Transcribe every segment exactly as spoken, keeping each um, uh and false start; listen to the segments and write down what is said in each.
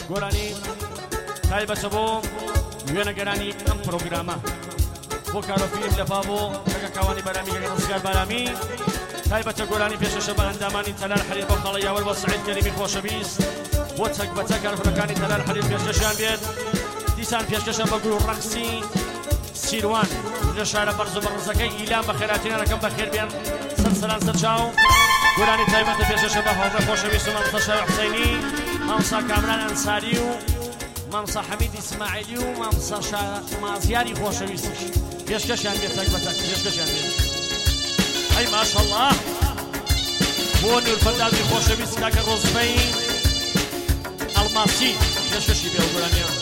گۆرانی تایبەتە بۆ وێنەگەرانی ئەم پرۆگرامە بۆ کارۆفیلم لەپا بۆ ڕێگەکاوانی بەرامی گەگە ڕزگار بارامی تایبەتە گۆرانی پێشەشە بە ئەندامانی تەلال حەلیر بۆ خاڵە یاوەر بۆ سعید کەریمی خۆشەویست بۆ چەک بەچەک کارفرەکانی تەلال حەلیر پێشکەشیان بێت دیسان پێشکەشە بە گروپ ڕەقسی سیروان لە شارە بەرز و بەڕزەکەی ئیلام بە خێراتیانەکەم بەخێر بێن سەرسەران سەرچاو گۆرانی تایبەتە پێشەشە بە هەوڵە خۆشەویست و مامۆستا شەوی حوسەینی مامۆستا کامران ئەنساری و مامۆستا حەمید ئیسماعیلی و مامۆستا مازیاری خۆشەویستیش پێشکەشیان بێت چەک بەچەک پێشکەشیان بێت ئەی ماشەڵڵا بۆ نورپەردازی خۆشەویست کاکە ڕۆزبەی ئەڵماسی پێشکەشی بێ گۆرانیان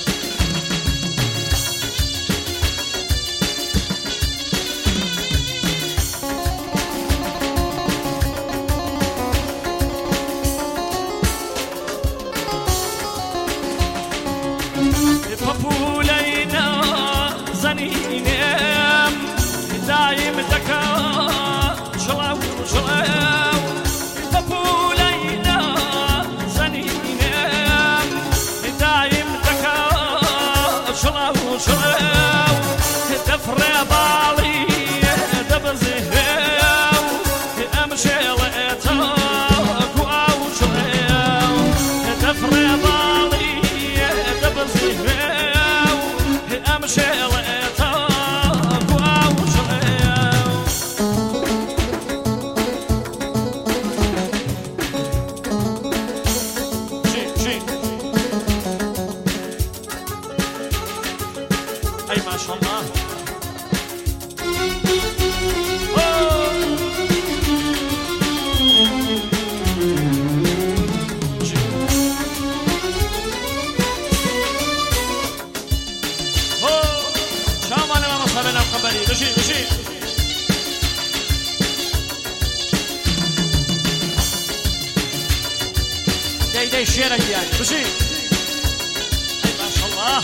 داي شيرك يعني بشي اي ما شاء الله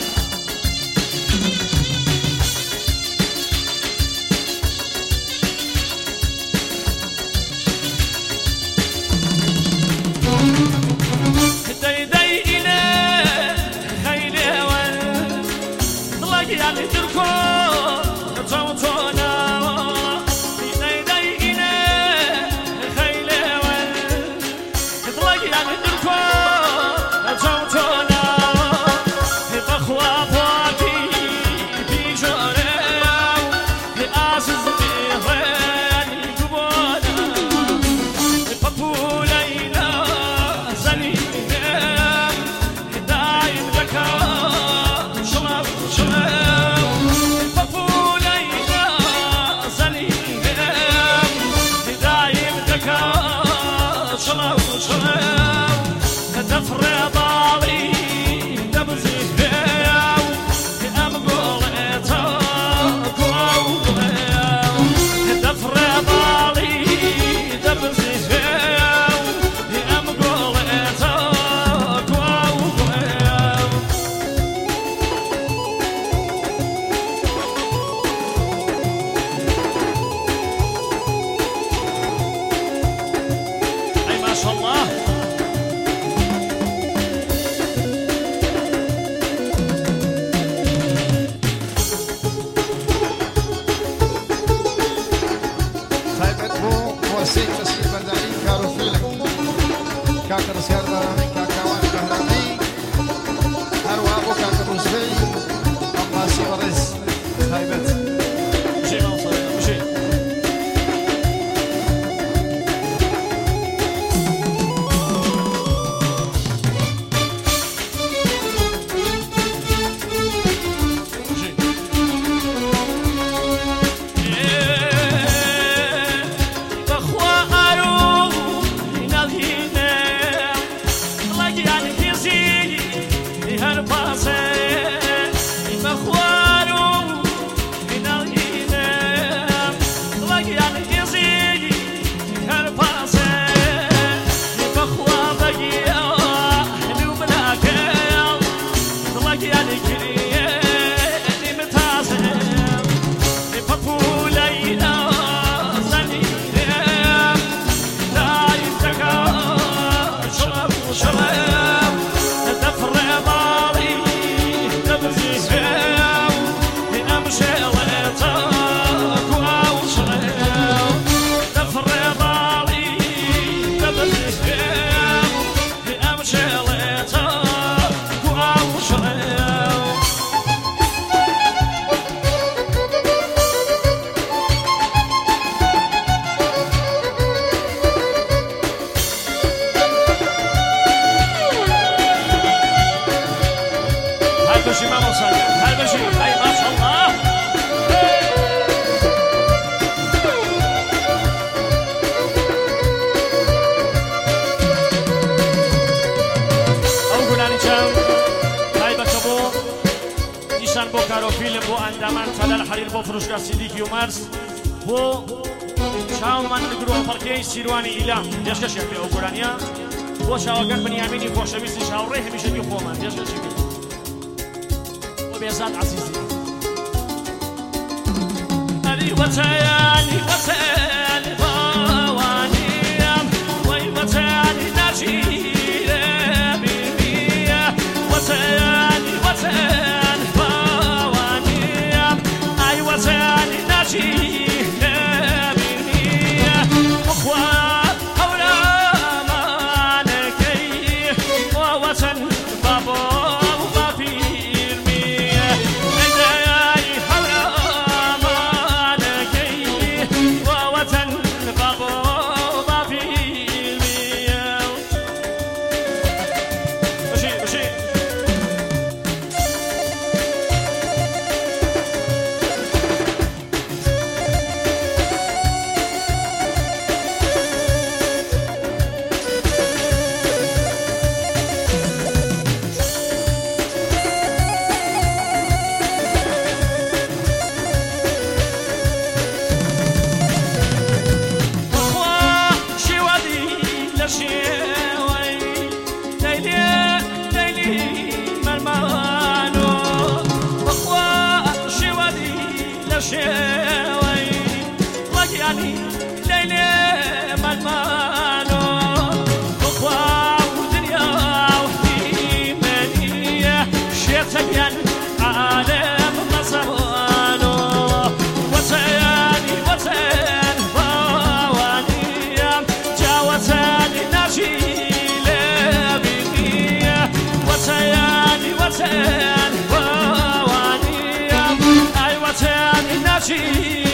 داي داي الى خيلي وال طلق يعني تركو توتونا داي داي الى خيلي وال طلق يعني تركو توتونا بخوا فاكي في جوريو لاسز بيغاني قبونا بقبولينا زنينا دايم ذكا شلاب شلاب بقبولينا زنينا دايم ذكا شلاب شلاب تفرض علي وكارو فيلم بو أندمان تلا الحرير بو فروشكا سيديكي ومارس بو شاو من نقرو فركي سيرواني إلا ديشكا شكل أو قرانيا بو شاوكان بنياميني خوشويسي شاو ريح ميشة دي خومان ديشكا شكل وبيزاد عزيزي ألي وتياني وتياني بواني وي وتياني ناجي بيبيا وتياني وتياني بواني أي وتياني ناجي She